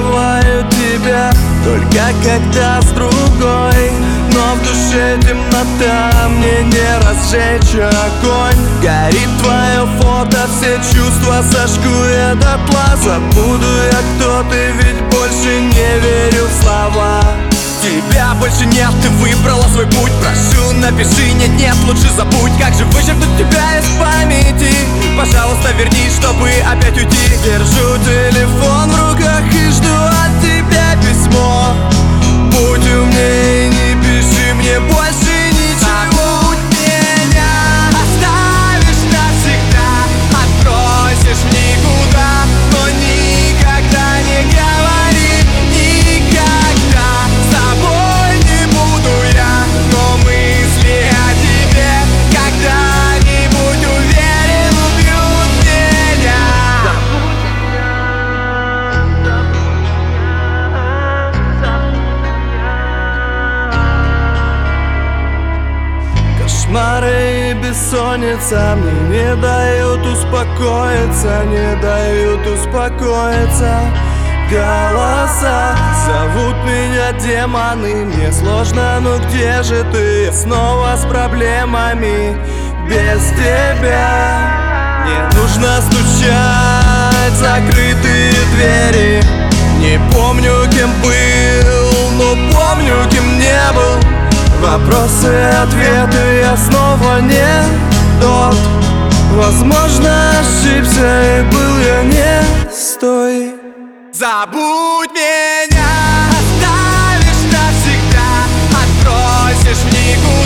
забываю тебя только когда с другой. Но в душе темнота, мне не разжечь огонь. Горит твое фото, все чувства сожгу я дотла. Забуду я, кто ты, ведь больше не верю в слова. Тебя больше нет, ты выбрала свой путь. Прошу, напиши, нет, лучше забудь. Как же вычеркнуть тебя из памяти? Пожалуйста, вернись, чтобы опять уйти. Держу телефон в руках и жду от тебя письмо. Будь умнее, не пиши мне больше ничего. Забудь меня, оставишь навсегда, отбросишь в никуда, но никогда не говори, никогда. С тобой не буду я, но мысли о тебе когда-нибудь, уверен, убьют меня. Кошмары и бессонница мне не дают успокоиться, не дают успокоиться. Голоса зовут меня демоны, мне сложно, но где же ты? Снова с проблемами, без тебя. Мне нужно стучать в закрытые двери. Не помню, кем был, но помню, кем не был. Вопросы и ответы, я снова не тот. Возможно, ошибся и был я не с той. Забудь меня, оставишь навсегда, отбросишь в никуда.